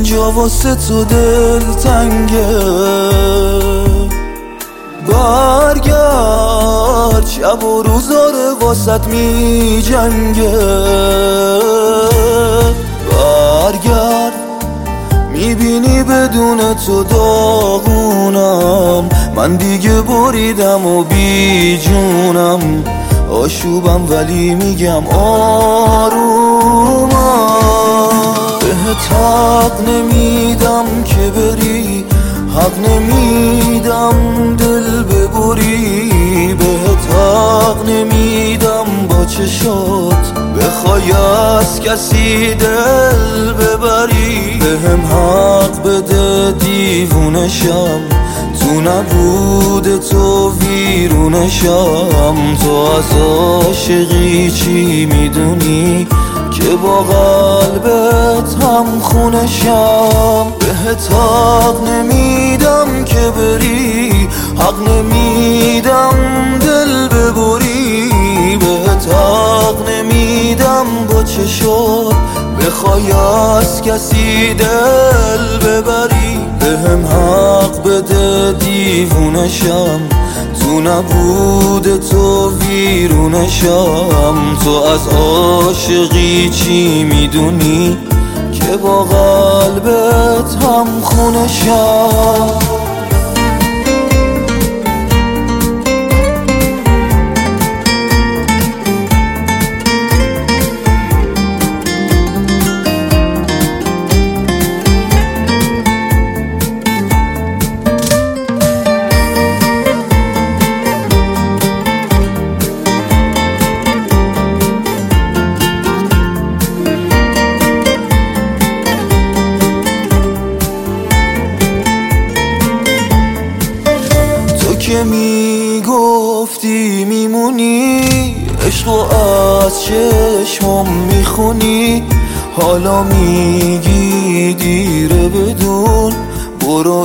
اینجا واسه تو دل تنگه، برگرد شب و روزاره واسط می جنگه، برگرد میبینی بدون تو داغونم، من دیگه بریدم و بی جونم، آشوبم ولی میگم آرومم. بهت حق نمیدم که بری، حق نمیدم دل ببری، بهت حق نمیدم با چشات بخوای از کسی دل ببری، بهم حق بده دیوونشم، تو نبود تو ویرونشم، تو از عاشقی چی میدونی که با قلبت هم خونشم. بهت حق نمیدم که بری، حق نمیدم دل ببری، بهت حق نمیدم با چشات بخوای از کسی دل ببری، بهم حق بده دیوونشم، تو نبود تو ویرونشم، تو از عاشقی چی میدونی که با قلبت هم خونشم. که میگفتی میمونی، عشقو از چشمم میخونی، حالا میگی دیره بدون، برو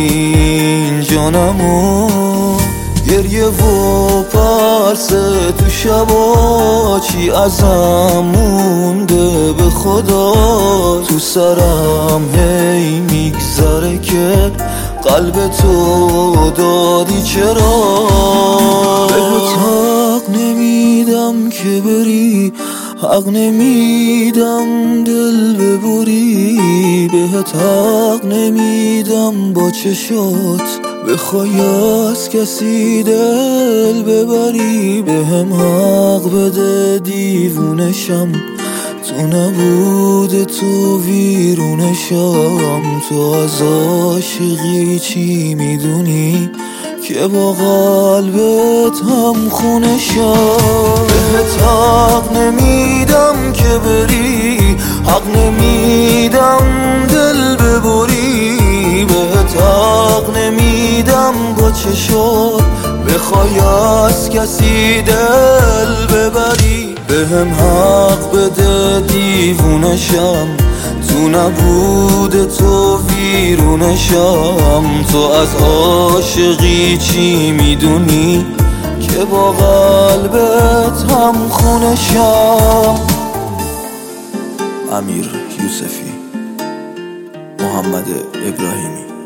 اینجا نمون. گریه و پرسه تو شبا چی ازم مونده به خدا، تو سرم هی میگذره که قلب تو دادی چرا. بهت حق نمیدم که بری، حق نمیدم دل ببری، بهت حق نمیدم با چشات بخوای از کسی دل ببری، بهم حق بده دیوونشم، تو نبود تو ویرونشم، تو از عاشقی چی میدونی که با قلبت هم خونشم. بهت حق نمیدم که بری، حق نمیدم دل ببری، بهت حق نمیدم با چشات بخوای از کسی دل ببری، بهم حق بده دیوونشم، تو نبود تو ویرونشم، تو از عاشقی چی میدونی که با قلبت هم خونشم. امیر یوسفی، محمد ابراهیمی.